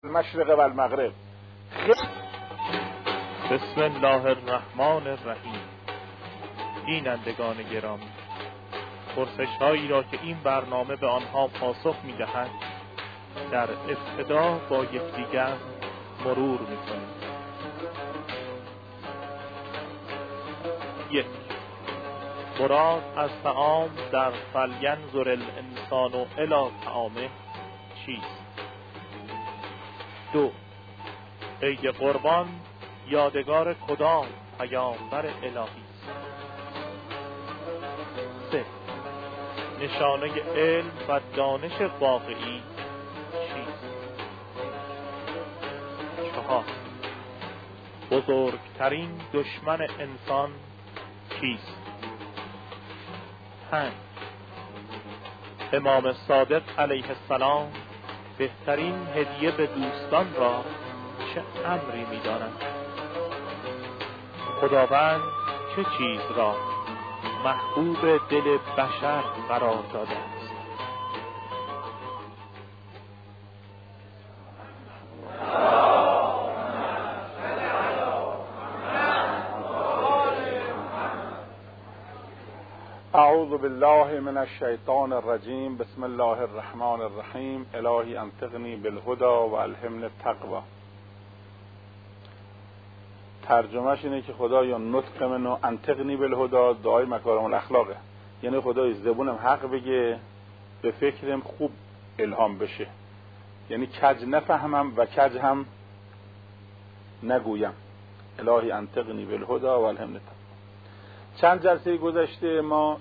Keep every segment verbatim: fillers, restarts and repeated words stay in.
المشرق و المغرب. بسم الله الرحمن الرحیم. بینندگان گرامی، پرسش هایی را که این برنامه به آنها پاسخ می دهد در ابتدا با یکدیگر مرور می کنیم. یک، مراد از طعام در فلینظر الانسان الی طعامه چیست؟ دو، عید قربان یادگار کدام پیامبر الهی است؟ سه، نشانه علم و دانش واقعی چیست؟ چهار، بزرگترین دشمن انسان کیست؟ پنج، امام صادق علیه السلام بهترین هدیه به دوستان را چه امری می دانند؟ خداوند چه چیز را محبوب دل بشر قرار داده است؟ اعوذ بالله من الشیطان الرجیم. بسم الله الرحمن الرحیم. الهی انطقنی بالهدى و الهمنی التقوی. ترجمهش اینه که خدایا نطق منو انطقنی بالهدى، دعای مکارم الاخلاقه، یعنی خدای زبونم حق بگه، به فکرم خوب الهام بشه، یعنی کج نفهمم و کج هم نگویم. الهی انطقنی بالهدى و الهمنی التقوی. چند جلسه گذشته ما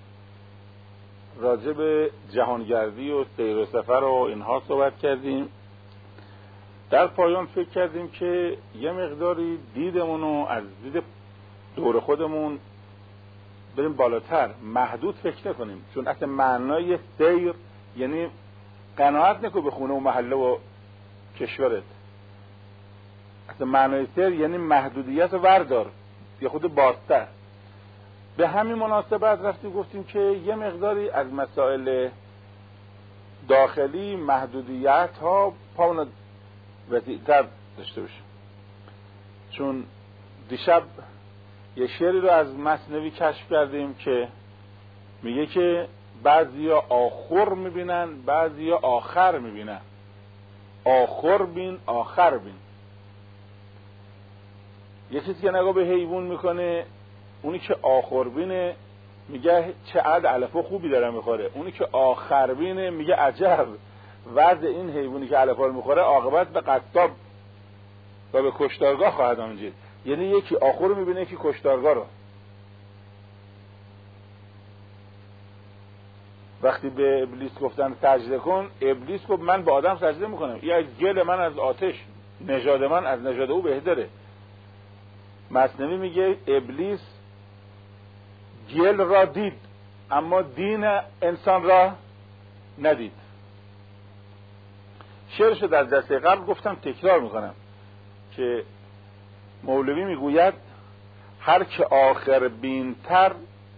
راجع به جهانگردی و سیر و سفر و اینها صحبت کردیم. در پایان فکر کردیم که یه مقداری دیدمونو از دید دور خودمون بریم بالاتر، محدود فکر نکنیم، چون اصلا معنای سیر یعنی قناعت نکن به خونه و محله و کشورت. اصلا معنای سیر یعنی محدودیت و وردار یا خود بازتر. به همین مناسبت رفتیم گفتیم که یه مقداری از مسائل داخلی محدودیت ها پاونا وسیع‌تر داشته باشیم. چون دیشب یه شعری رو از مثنوی کشف کردیم که میگه که بعضیا آخر میبینن، بعضیا آخر میبینن. آخر بین، آخر بین. یه چیزی که نگاه به حیوان میکنه، اونی که آخربینه میگه چه عد علفا خوبی داره میخوره، اونی که آخربینه میگه عجب وضع این حیوانی که علفا رو میخوره عاقبت به قصاب و به کشتارگاه خواهد آمد. یعنی یکی آخر رو میبینه، یکی کشتارگاه رو. وقتی به ابلیس گفتن سجده کن، ابلیس گفت من به آدم سجده میکنم، یا گل من از آتش، نژاد من از نژاد او بهتره. مثنوی میگه ابلیس گل را دید اما دین انسان را ندید. شعرشو در جلسه قبل گفتم، تکرار میکنم که مولوی میگوید هر که آخر بینتر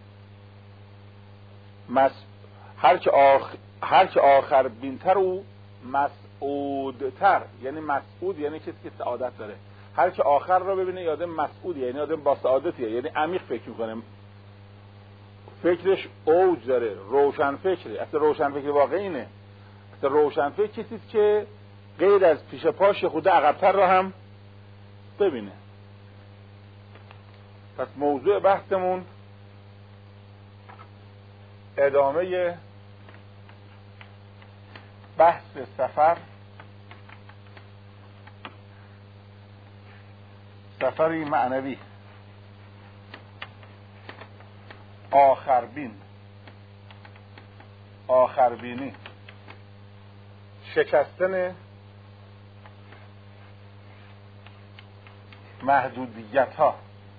مس... هر که آخ... هر که آخر بینتر او مسعودتر، یعنی مسعود یعنی کسی که سعادت داره. هر که آخر را ببینه یادم مسعودیه، یعنی آدم با سعادتیه، یعنی عمیق فکر میکنه، فکرش اوج داره، روشن فکره. اصلا روشن فکر واقعی اینه. اصلا روشن فکر کسیست که غیر از پیش پاش خود عقبتر را هم ببینه. پس موضوع بحثمون ادامه بحث سفر، سفری معنوی، آخربین، آخربینی، شکستن محدودیت ها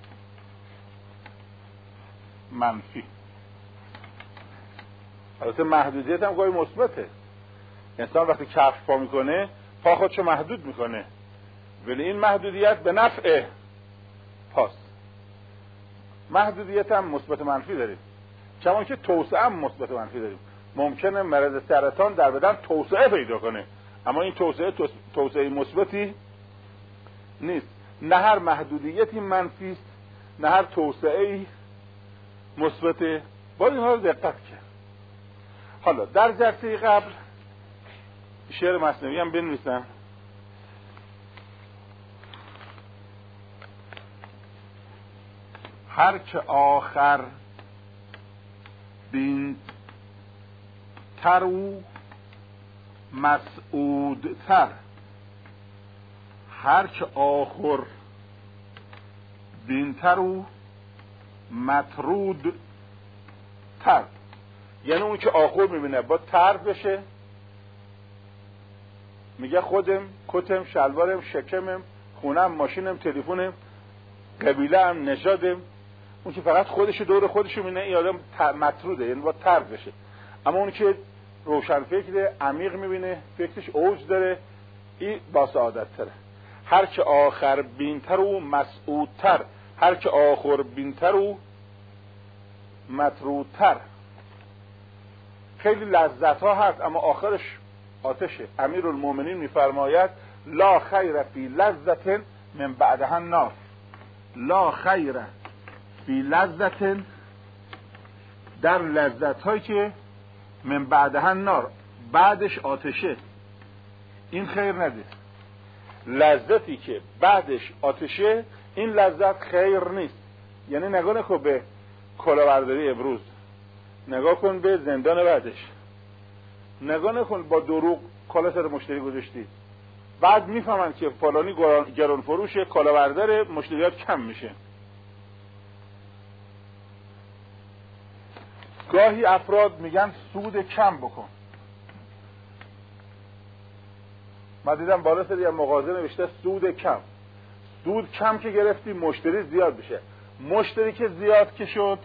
منفی. البته محدودیت هم گاهی مثبته. انسان وقتی کفش پا میکنه پا خودشو محدود میکنه، ولی این محدودیت به نفع پاست. محدودیت هم مثبت و منفی داریم، کما که توسعه هم مثبت و منفی داریم. ممکنه مرض سرطان در بدن توسعه پیدا کنه، اما این توسعه توسعه مثبتی نیست. نه هر محدودیتی منفی است، نه هر توسعه‌ای مثبته. باید اینها رو دقت کرد. حالا در جلسه قبل شعر مثنوی هم بنویسم. هر که آخر بین تر و مسعود تر، هر که آخر بین تر و مطرود تر، یعنی اون که آخر میبینه با تر بشه، میگه خودم، کتم، شلوارم، شکمم، خونم، ماشینم، تلفنم، قبیله‌ام، نژادم. اون که فقط خودشو دور خودشو میبینه این آدم مطروده، یعنی با تر بشه. اما اون که روشن فکره، عمیق میبینه، فکرش اوج داره، این با سعادت تره. هر که آخر بینتر و مسعودتر، هر که آخر بینتر و مطرودتر. خیلی لذت ها هست اما آخرش آتشه. امیرالمومنین میفرماید لا خیر فی لذت من بعدها النار، لا خیر فی لذت، در لذت هایی که من بعدها النار، بعدش آتشه، این خیر نده. لذتی که بعدش آتشه، این لذت خیر نیست. یعنی نگاه نکن به کلاهبرداری امروز، نگاه کن به زندان بعدش، نگاه نکن با دروغ کالا سر مشتری گذاشتی، بعد میفهمن که فلانی گران فروش کلاهبردار، مشتریات کم میشه. گاهی افراد میگن سود کم بکن. من دیدم بالا سری مغازه نوشته سود کم. سود کم که گرفتی مشتری زیاد بشه. مشتری که زیاد که شد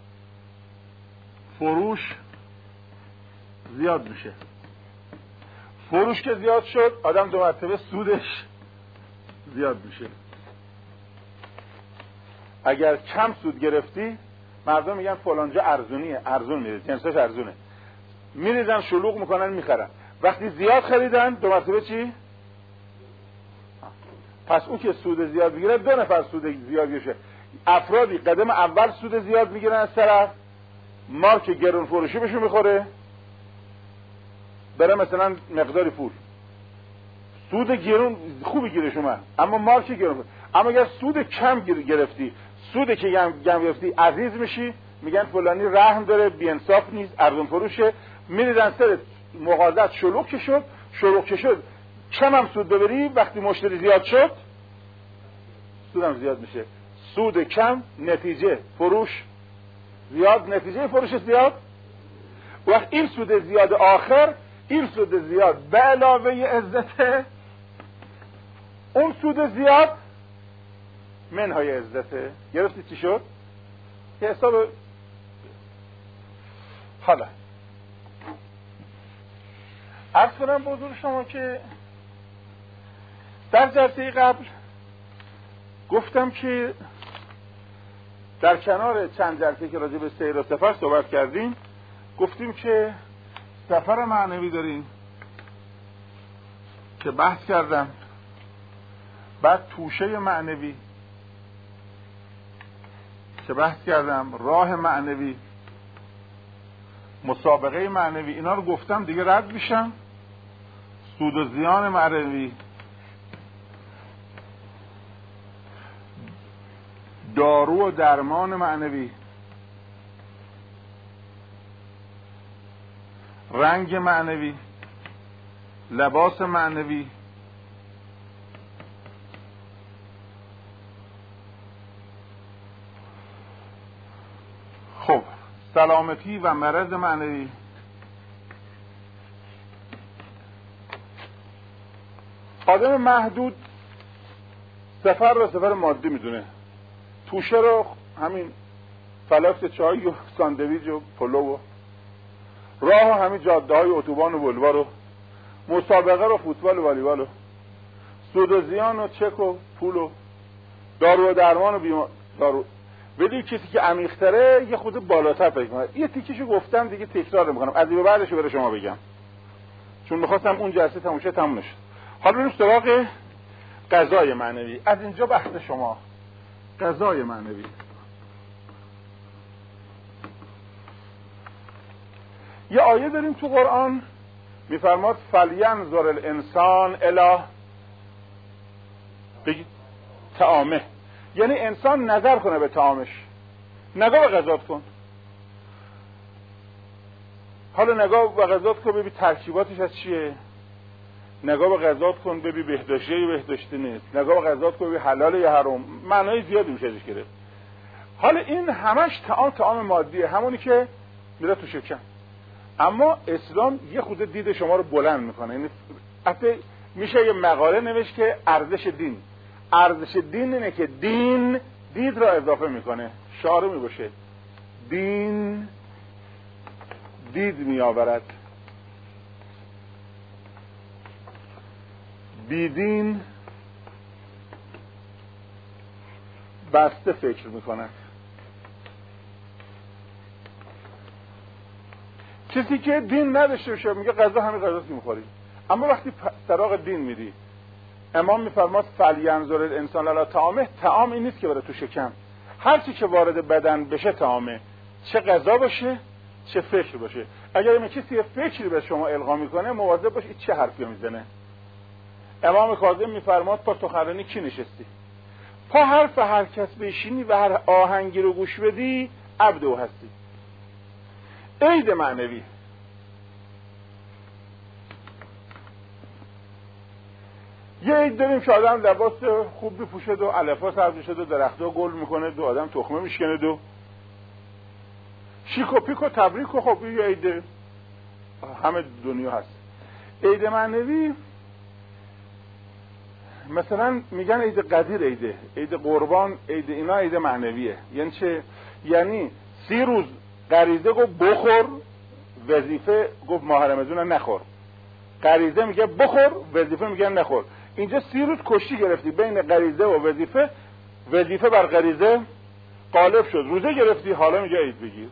فروش زیاد میشه. فروش که زیاد شد آدم دو مرتبه سودش زیاد میشه. اگر کم سود گرفتی مردم میگن فلانجا ارزونیه، ارزون میره، جنسش ارزونه، میریزن شلوغ میکنن میخرن. وقتی زیاد خریدن دو مرتبه چی؟ پس اون که سود زیاد میگیره دو نفر سود زیاد میشه. افرادی قدم اول سود زیاد میگیرن از طرف مارک گرون فروشی بهشون میخوره، بره مثلا مقداری پول سود گرون خوبی گیرش اومد اما مارک گرون. اما اگر سود کم گرفتی، سود که کم گرفتی عزیز میشی، میگن فلانی رحم داره، بی‌انصاف نیست، ارزون فروشه، میریزن سر مغازات شلوغ که شد، شلوغ که شد کم هم سود ببری، وقتی مشتری زیاد شد سودم زیاد میشه. سود کم نتیجه فروش زیاد، نتیجه فروش زیاد. وقت این سود زیاد آخر، این سود زیاد به علاوه عزته، اون سود زیاد منهای عزته. گرفتی چی شد؟ یه حساب. حالا عرض کنم به حضور شما که در جلسه قبل گفتم که در کنار چند جلسه که راجع به سیر و سفر صحبت کردیم، گفتیم که سفر معنوی داریم که بحث کردم، بعد توشه معنوی که بحث کردم، راه معنوی، مسابقه معنوی، اینا رو گفتم دیگه رد میشم. سود و زیان معنوی، دارو و درمان معنوی، رنگ معنوی، لباس معنوی، خب سلامتی و مرض معنوی. آدم محدود سفر رو سفر مادی میدونه، توشه رو همین فلافل چای و ساندویچ و پلو و راه و همین جاده های اتوبان و بلوار و مسابقه رو فوتبال و والیبال و سود و زیان و چک و پول و دارو و درمان و بیمار دارو. ولی کسی که عمیق‌تره یه خود بالاتر فکر کنه. یه تیکیشو گفتم دیگه تکرار میکنم، از این به بعدش برای شما بگم چون میخواستم اون جلسه تموشه تموم نشد. حالا بریم سراغ غذای معنوی. از اینجا بحث شما غذای معنوی. یه آیه داریم تو قرآن میفرماد فلینظر الانسان الی بگید طعامه، یعنی انسان نظر کنه به طعامش، نگاه به غذات کن. حالا نگاه به غذات کن ببین ترکیباتش از چیه، نگاه به غذات کن ببین بهداشتی یا بهداشتی نیست، نگاه به غذات کن ببین حلال یا حرام، معنای زیادی میشه ازش گرفت. حالا این همش طعام طعام مادیه، همونی که میره تو شکم. اما اسلام یه خود دید شما رو بلند میکنه. یعنی حتی میشه یه مقاله نوشت که ارزش دین. ارزش دین اینه که دین دید را اضافه میکنه. شعار میباشه دین دید میآورد، بیدین بسته فکر میکند. کسی که دین نداشته باشه میگه غذا همین غذاست که میخوری. اما وقتی سراغ دین میری، امام میفرماد فلینظر الانسان الی طعامه، طعام این نیست که بره تو شکم، هر چی که وارد بدن بشه طعامه، چه غذا باشه چه فکر باشه. اگر این کسی یه فکری به شما القا میکنه مواظب باش این چه حرفی میزنه. امام کاظم میفرماد پا سخنرانی کی نشستی؟ پا حرف هر کس بشینی و هر آهنگی رو گوش بدی عبد او هستی. عید معنوی. یه عید داریم که آدم لباس خوب بپوشه و علفا سبز شده و درختها گل میکنه و آدم تخمه میشکنه و شیک و پیک و تبریک و خب یه عید همه دنیا هست. عید معنوی مثلا میگن عید قدیر عیده، عید قربان عید، اینا عید معنویه. یعنی چه؟ یعنی سی روز غریزه گفت بخور، وظیفه گفت ماه رمضان نخور. غریزه میگه بخور، وظیفه میگه نخور. اینجا سی روز کشتی گرفتی بین غریزه و وظیفه، وظیفه بر غریزه غالب شد، روزه گرفتی، حالا میگه عید بگیر.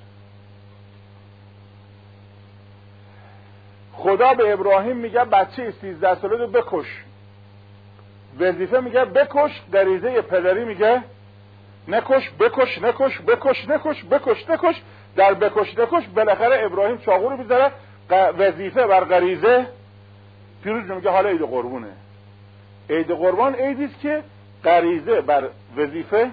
خدا به ابراهیم میگه بچه سیزده ساله رو بکش، وظیفه میگه بکش، غریزه پدری میگه نکش بکش نکش بکش نکش بکش نکش. در بکش نکش بالاخره ابراهیم چاقو رو میذاره، وظیفه بر غریزه پیروز میگه حالا عید قربونه. عید قربان عیدی است که غریزه بر وظیفه.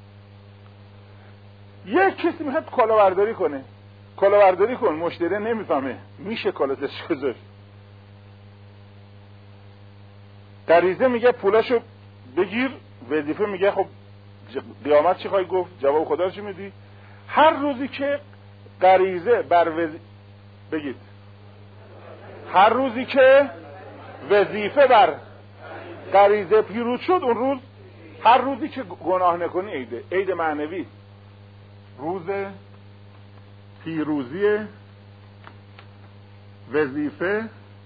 یک کسی میخواد کلاهبرداری کنه، کلاهبرداری کن، مشتری نمیفهمه، میشه کلاتش گذاشت. غریزه میگه پولاشو بگیر، وظیفه میگه خب قیامت چی خواهی گفت، جواب خدا رو چی میدی. هر روزی که غریزه بر وظیفه بگید، هر روزی که وظیفه بر غریزه پیروز شد اون روز، هر روزی که گناه نکنی عیده. عید معنوی روز پیروزی وظیفه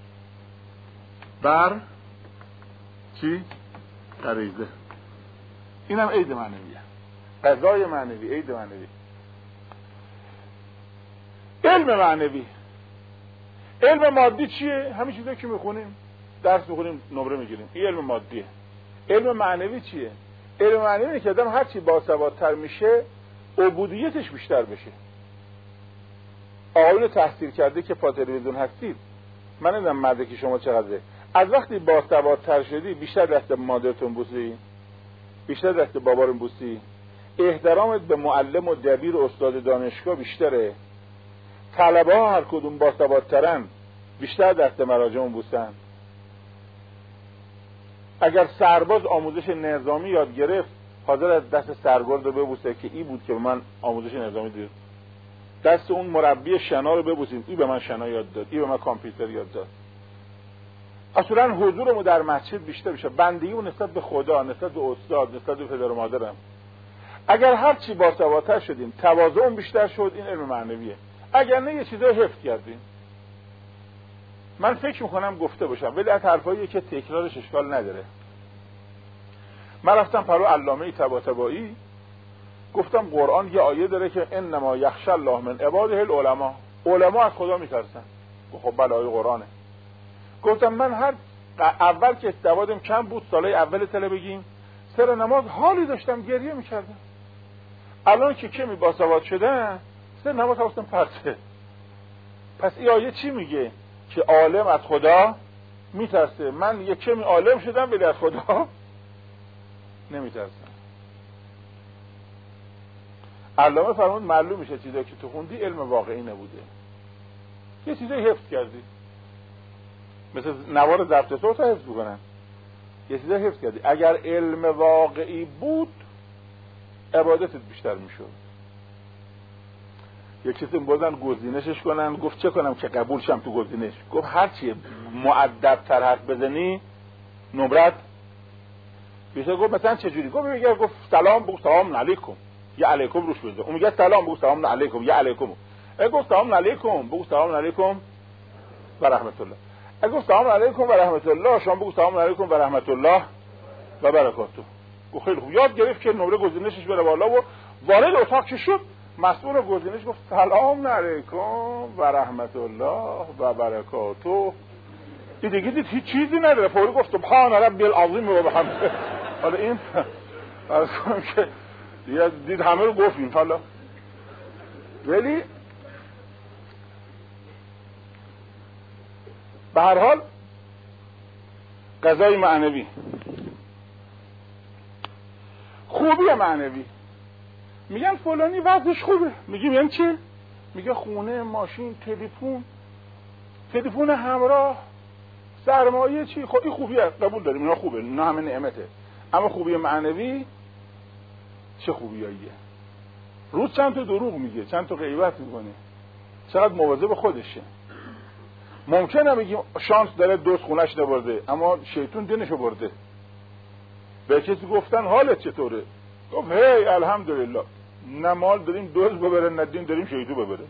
بر چی؟ غریزه. اینم عید معنویه، غذای معنوی، عید معنوی. علم معنوی. علم مادی چیه؟ همین چیزایی که میخونیم، درس میخونیم نمره میگیریم، این علم مادیه. علم معنوی چیه؟ علم معنوی اینه که آدم هرچی باسوادتر میشه عبودیتش بیشتر بشه. آقایون تحصیل کرده که پا تلویزیون هستید، من نمیدونم مدرک شما چقدره، از وقتی باسوادتر شدی بیشتر دست مادرتون بوسی، بیشتر دست بابارون بوسی، احترامت به معلم و دبیر و استاد دانشگاه بیشتره، طلبه ها هر کدوم باسوادترن بیشتر دست مراجعون بوسن. اگر سرباز آموزش نظامی یاد گرفت حاضر از دست سرگرد رو ببوسه که ای بود که به من آموزش نظامی دید. دست اون مربی شنا رو ببوسیم، ای به من شنا یاد داد، ای به من کامپیوتر یاد داد. اصولا حضورمون در مسجد بیشتر بشه، بندگیمون نسبت به خدا، نسبت به استاد، نسبت به پدر و مادرم. اگر هر چی باسوادتر شدیم تواضعمون بیشتر شد، این علم معنویه. اگر نه یه چیزای حفظ کردیم. من فکر میکنم گفته باشم ولی از حرفایی که تکرارش اشکال نداره. من رفتم پرو علامه طباطبایی، گفتم قرآن یه آیه داره که انما یخشی الله من عباده العلماء، علما از خدا میترسن. خب بله آیه قرآنه. گفتم من هر اول که سوادم کم بود، سالای اول تله بگیم، سر نماز حالی داشتم گریه میکردم. الان که کمی باسواد شدم سر نماز حواستم پرته. پس این آیه چی میگه؟ که عالم از خدا میترسه. من یک کمی عالم شدم ولی از خدا نمیترسم. علامه فرمود معلوم میشه چیزایی که تو خوندی علم واقعی نبوده، یه چیزایی حفظ کردی، مثل نوار ضبط صوت رو حفظ بکنن، یه چیزایی حفظ کردی. اگر علم واقعی بود عبادتت بیشتر میشد. یک چیزی بردن گزینشش کنن، گفت چه کنم که قبول شم تو گزینش؟ گفت هرچی مؤدب تر حرف بزنی نمرت بیشتر. گفت مثلا چجوری؟ گفت میگه گفت سلام بگو سلام علیکم، یه علیکم روش بذار. اون میگه سلام بگو سلام علیکم، یه علیکم. گفت سلام علیکم بگو سلام علیکم و رحمت الله. گفت سلام علیکم و رحمت الله، شما بگو سلام علیکم و رحمت الله و برکاته. گفت خیلی خوب. یاد گرفت که نمره گزینشش بره بالا و وارد اتاق که شد مسئول گزینش گفت سلام علیکم و رحمت الله و برکاته. این دیگه دید هیچ چیزی نداره، فوری گفت سبحان ربی العظیم و بحمده. حالا این از کنم که دید همه رو گفتیم. حالا ولی به هر حال غذای معنوی، خوبی معنوی. میگن فلانی وضعش خوبه، میگیم یعنی چه؟ میگه خونه، ماشین، تلفن، تلفن همراه، سرمایه، چی؟ خب این خوبیه، قبول داریم، اینا خوبه، اینا همه نعمته. اما خوبی معنوی چه خوبیاییه؟ روز چند تا دروغ میگه، چند تا غیبت میکنه، چقدر مواظب خودشه. ممکنه بگیم شانس داره دوست خونش نبرده، اما شیطون دینشو برده. به کسی گفتن حالت چطوره؟ گفت هی الحمدلله. نه مال داریم دوز ببره، نه دین داریم شیطون ببره.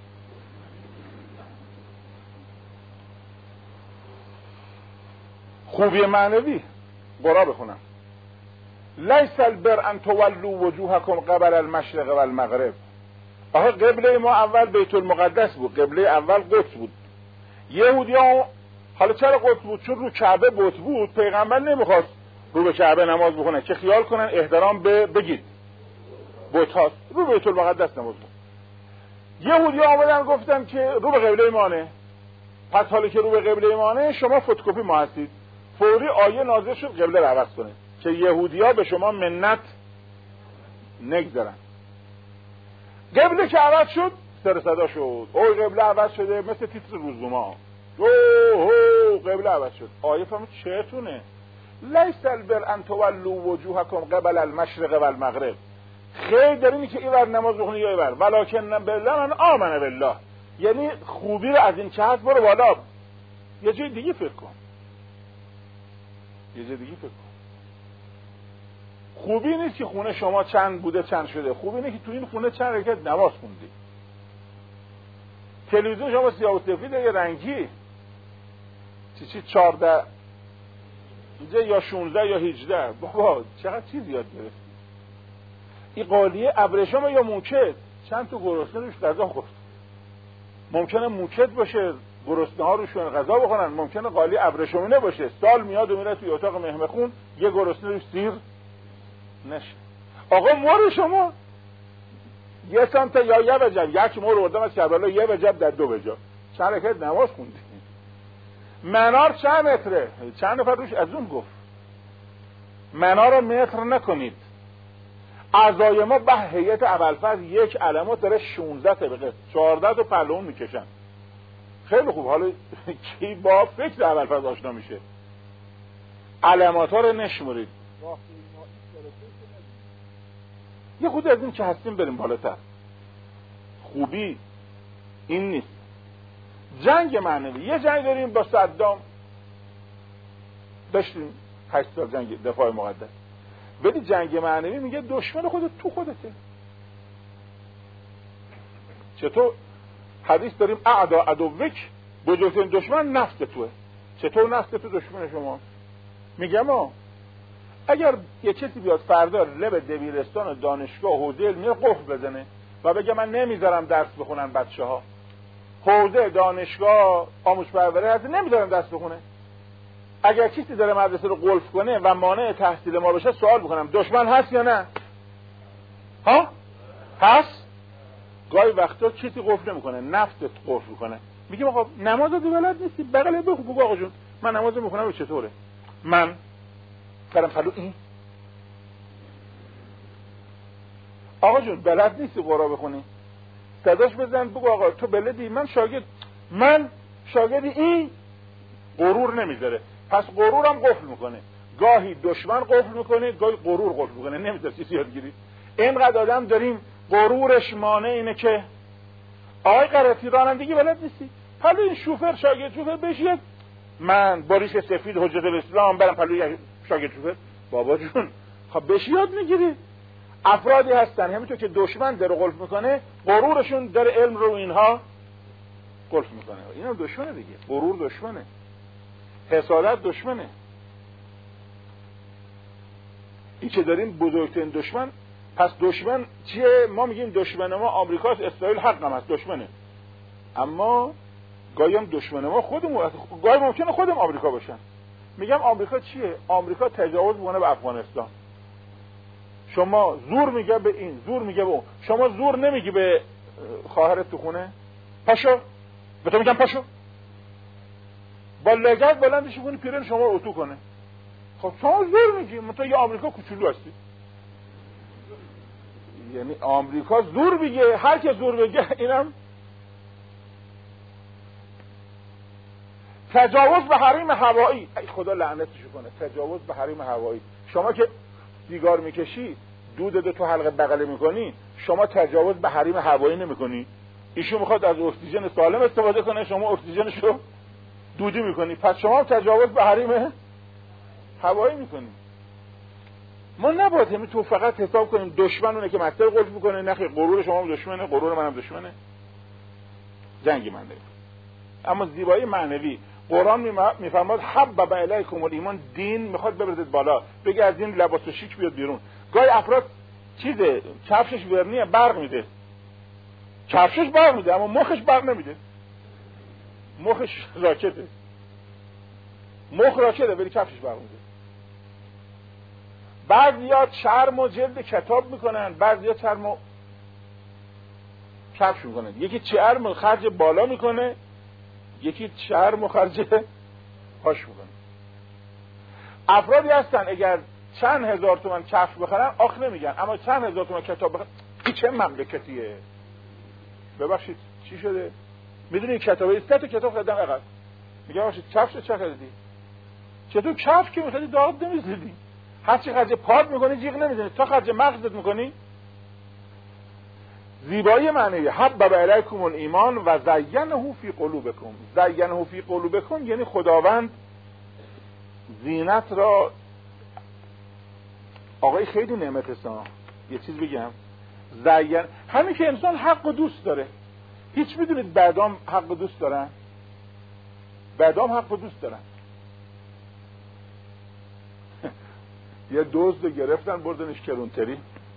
خوبی معنوی قرآن بخونم. لیس البر ان تولوا وجوهکم قبل المشرق و المغرب. آخه قبله ما اول بیت المقدس بود، قبله اول قدس بود. یهودیان حالا چرا قدس بود؟ چون رو کعبه بت بود، پیغمبر نمیخواست رو به کعبه نماز بخونن که خیال کنن احترام به بگید بت هاست، رو بیت المقدس نماز بخون. یهودیان آمدن گفتن که رو به قبله مانه. پس حالا که رو به قبله مانه شما فتوکپی ما هستید. فوری آیه نازل شد قبله رو عوض کنه که یهودیا به شما منت نگذارن. قبله که عوض شد سر صدا شد، اوه قبله عوض شده، مثل تیتر روزنامه. اوه قبله عوض شد. آیه فهمید چهتونه؟ لیس البر ان تولوا وجوهکم قبل المشرق و المغرب. خیر در اینی که اینور نماز بخونی یا اینور، ولکن بالله من آمن بالله. یعنی خوبی رو از این جهت برو بالا، یه جای دیگه فکر کن، یه جای دیگه فکر کن. خوبی نیست که خونه شما چند بوده چند شده، خوبی اینه که تو این خونه چند رکعت نماز خوندی. تلویزیون شما سیاه و سفید یا رنگی، چی چی چارده اینجا یا شونزده یا هجده، بابا چقدر چیز یاد گرفتی. این قالیه ابریشم یا موکت، چند تا گرسنه روش غذا خورد. ممکنه موکت باشه گرسنه ها روشون غذا بخورن، ممکنه قالی ابریشمی نباشه، سال میاد و میره توی اتاق مهمخون یه گرسنه روش سیر نشه. آقا مر شما یه سمت یا یه وجب، یک مر بردم از کربلا، یه وجب در دو وجب، چند رکعت نماز خوندی. منار چند متره؟ چند نفر روش از اون گفت منار رو متر نکنید. اعضای ما به هیئت ابوالفضل یک علامت داره شانزده طبقه، چهارده تا پلون میکشن. خیلی خوب، حالا کی با فکر ابوالفضل آشنا میشه؟ علامات ها رو نشمرید. یه خود از این که هستیم بریم بالاتر. خوبی این نیست. جنگ معنوی، یه جنگ داریم با صدام، داشتیم هشت سال جنگ دفاع مقدس، ولی جنگ معنوی میگه دشمن خودت تو خودته. چطور؟ حدیث داریم اعدا عدوک، بزرگترین دشمن نفس توه. چطور نفس تو دشمن شما؟ میگم ها اگر یه کسی بیاد فردا لب دبیرستان و دانشگاه و حوزه علمی قفل بزنه و بگه من نمیذارم درس بخونن بچه ها، حوزه دانشگاه آموزش پرورش هست نمیذارم درس بخونه، اگر کسی داره مدرسه رو قلف کنه و مانع تحصیل ما بشه، سوال بکنم دشمن هست یا نه؟ ها؟ هست؟ گاهی وقتا کسی قفل نمیکنه، نفست قفل میکنه. میگه آقا نماز رو بلد نیستی، بغل بخو بگو آقا جون من نماز رو میخونم، چطوره؟ من برم پلو این آقا جون بلد نیستی قرآن بخونی، صداش بزن بگو آقا تو بلدی، من شاگرد من شاگردی. این غرور نمیذاره، پس غرورم قفل میکنه. گاهی دشمن قفل میکنه، گاهی غرور قفل میکنه، نمیذاره چیزی یادگیری. اینقدر آدم داریم غرورش مانع اینه که آقای قراتی رانندگی بلد نیستی، پلو این شوفر شاگرد شوفر بشید، من با ریش سفید حجت الاسلام برم پلو شاگرد شوفر. بابا جون خب بشی یاد میگیری. افرادی هستن همینطور که دشمن داره قلف میکنه، غرورشون داره علم رو اینها قلف میکنه. اینا دشمنه دیگه، غرور دشمنه، حسادت دشمنه. این که داریم بزرگترین دشمن. پس دشمن چیه؟ ما میگیم دشمن ما آمریکاست، اسرائیل حق هم هست دشمنه، اما گاهی هم دشمن ما خودمون، گاهی ممکنه خودم آمریکا باشن. میگم آمریکا چیه؟ آمریکا تجاوز میکنه به افغانستان. شما زور میگه به این، زور میگه به اون. شما زور نمیگی به خواهرت تو خونه؟ پاشو، به تو میگم پاشو، با لگد بلندش کنی پیرن شما رو اتو کنه. خب شما زور میگی، منتها یه آمریکا کوچولو هستی. یعنی آمریکا زور میگه، هر که زور بگه اینم تجاوز به حریم هوایی. ای خدا لعنتشو کنه، تجاوز به حریم هوایی. شما که سیگار میکشی، دودتو تو حلقه بغل میکنی، شما تجاوز به حریم هوایی نمیکنی. ایشون میخواد از اکسیژن سالم استفاده کنه، شما اکسیژنشو دودی میکنی، پس شما تجاوز به حریم هوایی میکنی. ما نباید همین تو فقط حساب کنیم دشمن اونه که مکتب قلف میکنه. نخیر، غرور شما هم دشمنه، غرور منم دشمنه. جنگی من داریم. اما زیبایی معنوی، قرآن میفرماد حبب الیکم الایمان، دین میخواد ببرید بالا، بگه از این لباس و شیک بیاد بیرون. گاهی افراد چیزه، کفشش ورنیه برق میده، کفشش برق میده اما مخش برق نمیده، مخش راکته، مخ راکته ولی کفشش برق میده. بعضیا چرم و جلد کتاب میکنن، بعضیا چرم و کفش میکنن. یکی چرم خرج بالا میکنه، یکی چرم و خرج پاش میکنه. افرادی هستن اگر چند هزار تومن کفش بخرن آخ نمیگن، اما چند هزار تومن کتاب بخرن این چه مملکتیه؟ ببخشید چی شده؟ میدونی کتابه است که کتاب خریدم اقل میگم باشید کفش چه خریدی؟ چطور کفش که میخریدی داد نمیزدی؟ هرچی خرج پاد میکنی جیغ نمیزنی، تا خرج مغزت میکنی. زیبایی معنی حبب الیکم الایمان و زینه فی قلوبکم. زینه فی قلوبکم یعنی خداوند زینت را، آقای خیلی نعمت هستن. یه چیز بگم، زین همین که انسان حق و دوست داره. هیچ میدونید بعدام حق و دوست دارن؟ بعدام حق و دوست دارن. یه دزد گرفتن بردنش کرونتری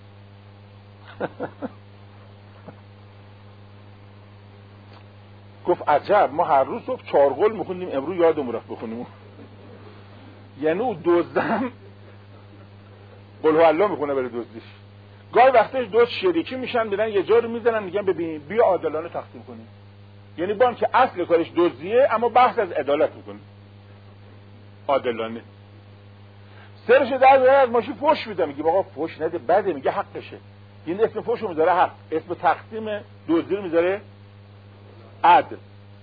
گفت عجب ما هر روز صبح چارگل میخوندیم امروز یادمون رفت بخونیم. یعنی او دزدم قل هو الله میخونه برای دزدیش. گاهی وقتش دوست شریکی میشن میرن یه جا رو میزنن میگن ببین بیا عادلانه تقسیم کنیم. یعنی با که اصل کارش دزدیه اما بحث از عدالت میکنه عادلانه. سرش در بیاره از ماشین فوش میده، میگه آقا فوش نده بده، میگه حقشه. این اسم فوشو میذاره حق، اسم تقسیم دزدی رو میذاره عدل.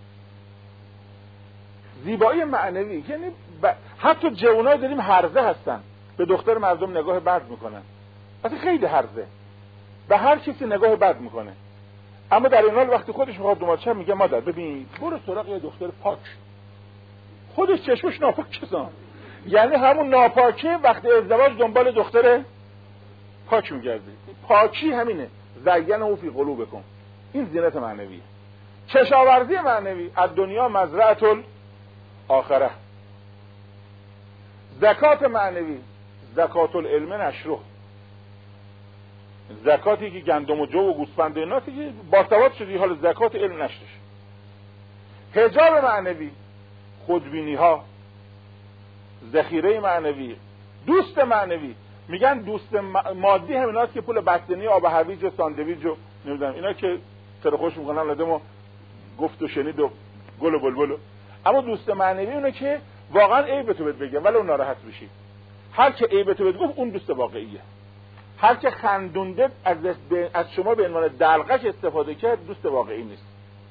زیبایی معنوی یعنی ب... حتی جوانای داریم هرزه هستن، به دختر مردم نگاه بد میکنن. اصلا خیلی هرزه، به هر کسی نگاه بد میکنه، اما در این حال وقتی خودش میخواد دنبالش میگه مادر ببین برو سراغ یه دختر پاک. خودش چشمش ناپاک کسان، یعنی همون ناپاکی وقتی ازدواج دنبال دختر پاک میگرده. پاکی همینه، زینه فی قلوبکم. این زینت معنویه. کشاورزی معنوی، از دنیا مزرعه الاخره. زکات معنوی، زکات العلم نشره. زکاتی که گندم و جو و گوسفند و ایناتی که باسواد شدی، حال زکات علم نشرش. حجاب معنوی، خودبینی ها. ذخیره معنوی، دوست معنوی. میگن دوست مادی همیناست که پول بستنی، آب هویج و ساندویج و نمیدونم اینا که سر خوش میکنن آدمو گفت و شنید و گل و بلبل. اما دوست معنوی اونه که واقعا عیب تو بهت بگه ولی اون ناراحت بشی. هر که عیب تو بهت گفت اون دوست واقعیه. هر که خندونده از از شما به عنوان دلقش استفاده کرد دوست واقعی نیست.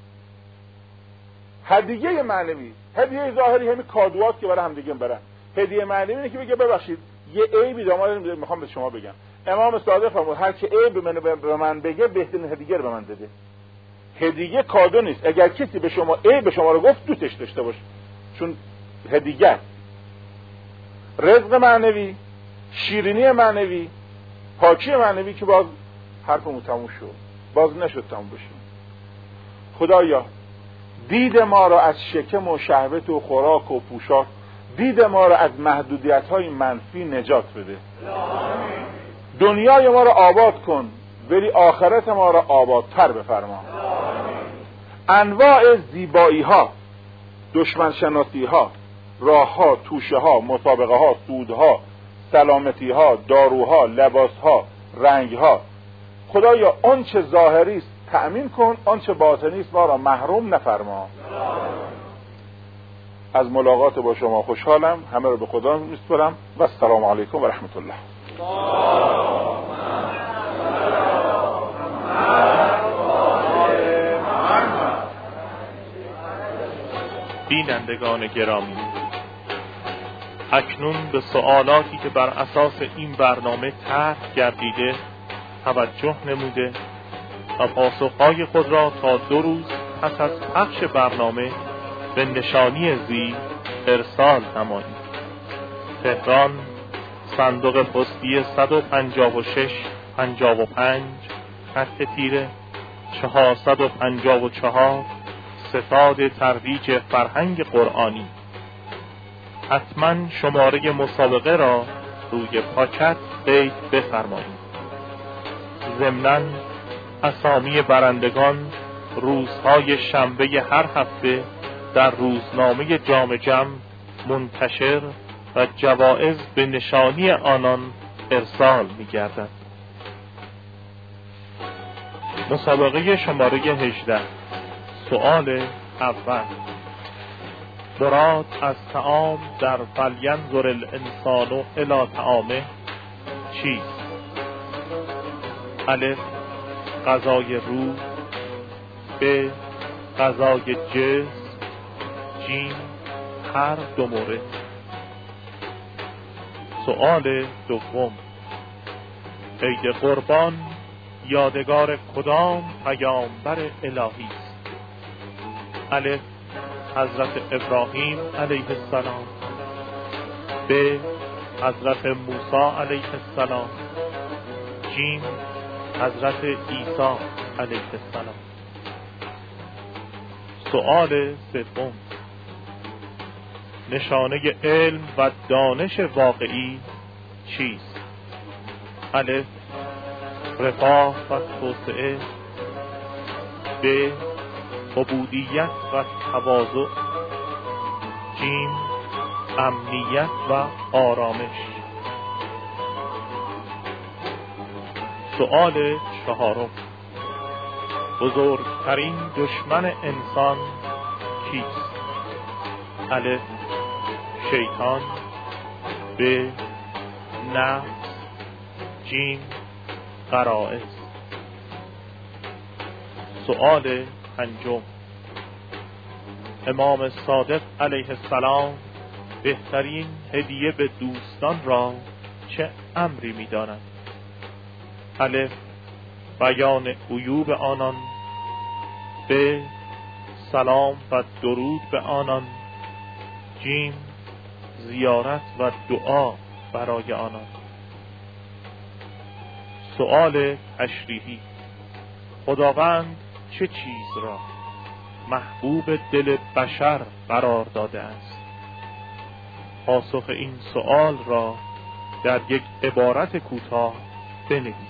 هدیه معنوی، هدیه ظاهری همین کادوات که برای هم دیگه برن. هدیه معنوی اینه که بگه ببخشید یه عیبی داماد میخوام به شما بگم. امام صادق فرمود هر که عیب منو به من بگه بهترین هدیه رو به من بده. هدیه کادو نیست. اگر کسی به شما عیب به شما رو گفت دوستش داشته باش، چون هدیه. رزق معنوی، شیرینی معنوی، پاکی معنوی که باز حرفمون تموم شد، باز نشد تموم بشه. خدایا دید ما را از شکم و شهوت و خوراک و پوشاک، دید ما را از محدودیت‌های منفی نجات بده. دنیای ما را آباد کن ولی آخرت ما را آبادتر بفرما. انواع زیبایی ها، دشمن شناسی ها، راه ها، توشه ها، مسابقه ها، سودها، سلامتی ها، داروها، لباس ها، رنگ ها، خدایا آنچه ظاهری است تأمین کن، آنچه باطنی است ما را محروم نفرما. از ملاقات با شما خوشحالم. همه رو به خدا میسپارم و السلام علیکم و رحمت الله. بینندگان گرامی، اکنون به سوالاتی که بر اساس این برنامه طرح گردیده توجه نموده و پاسخهای خود را تا دو روز پس از پخش برنامه به نشانی زیر ارسال نمایید. تهران، صندوق پستی صد و پنجاه و شش پنجاه و پنج، خط تیره چهارصد و پنجاه و چهار، ستاد ترویج فرهنگ قرآنی. حتما شماره مسابقه را روی پاکت قید بفرمایید. ضمناً اسامی برندگان روزهای شنبه هر هفته در روزنامه جام جم منتشر و جوایز به نشانی آنان ارسال می‌گردد. مسابقه شماره هجده. سؤال اول: مراد از طعام در فلینظر الانسان الی طعامه چیست؟ الف: غذای روح، ب: غذای جسم، جیم: هر دو مورد. سؤال دوم: عید قربان یادگار کدام پیامبر الهی است؟ الف: حضرت ابراهیم علیه السلام، ب: حضرت موسی علیه السلام، جیم: حضرت عیسی علیه السلام. سؤال سوم: نشانه علم و دانش واقعی چیست؟ الف: رفاه و توسعه، ب: عبودیت و تواضع، جیم: امنیت و آرامش. سؤال چهارم: بزرگترین دشمن انسان کیست؟ الف: شیطان، ب: نفس، جیم: غرائز. سؤال پنجم: امام صادق علیه السلام بهترین هدیه به دوستان را چه امری می داند؟ الف: بیان عیوب آنان، ب: سلام و درود به آنان، جیم: زیارت و دعا برای آنان. سؤال تشریحی: خداوند چه چیز را محبوب دل بشر قرار داده است؟ پاسخ این سؤال را در یک عبارت کوتاه بنویسید.